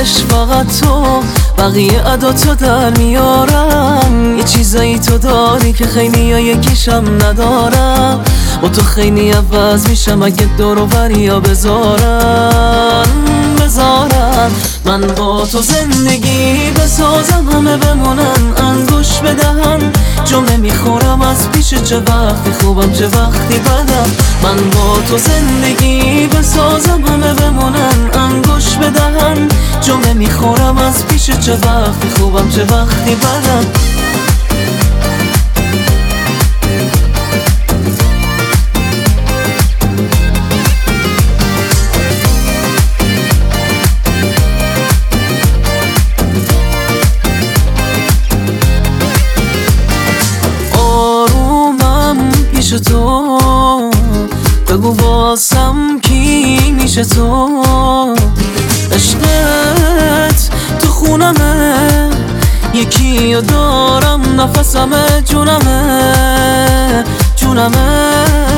عشق فقط تو، بقیه عداتو در میارم. یه چیزایی تو داری که خیلی ها یکیشم ندارم. با تو خیلی عوض میشم اگه دور و بریا بذارن. من با تو زندگی بسازم، همه بمونن انگوش بدهن. جمله میخورم از پیش، چه وقتی خوبم چه وقتی بدم. من با تو زندگی بسازم، همه بمونن انگوش بدهن. جمله میخورم از پیش، چه وقتی خوبم چه وقتی بدم. پیش تو بگو واسم کی میشه تو. عشقت تو خونمه، یکی رو دارم نفسمه، جونمه.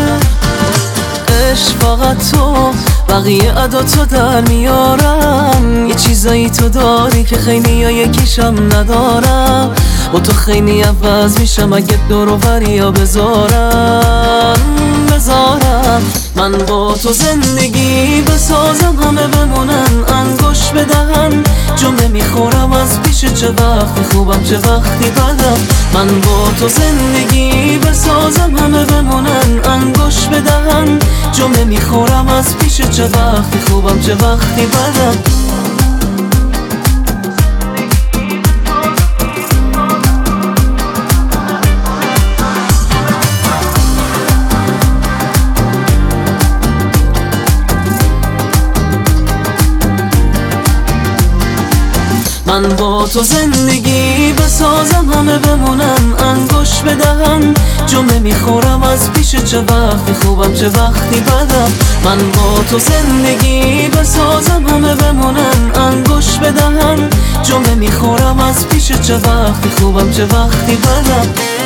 عشق فقط تو، بقیه عداتو در میارم. یه چیزایی تو داری که خیلی ها یکیشم ندارم. با تو خیلی عوض میشم اگه دور و بریا بذارن. من با تو زندگی بسازم، همه بمونن انگوش بدهن. جمله میخورم از پیش، چه وقتی خوبم چه وقتی بدم. من با تو زندگی بسازم، همه بمونن انگوش بدهن. جمله میخورم از پیش، چه وقتی خوبم چه وقتی بدم. من با تو زندگی بسازم، همه بمونن انگوش بدهن. جمله میخورم از پیش، چه وقتی خوبم چه وقتی بدم. من با تو زندگی بسازم، همه بمونن انگوش بدهن. جمله میخورم از پیش، چه وقتی خوبم چه وقتی بدم.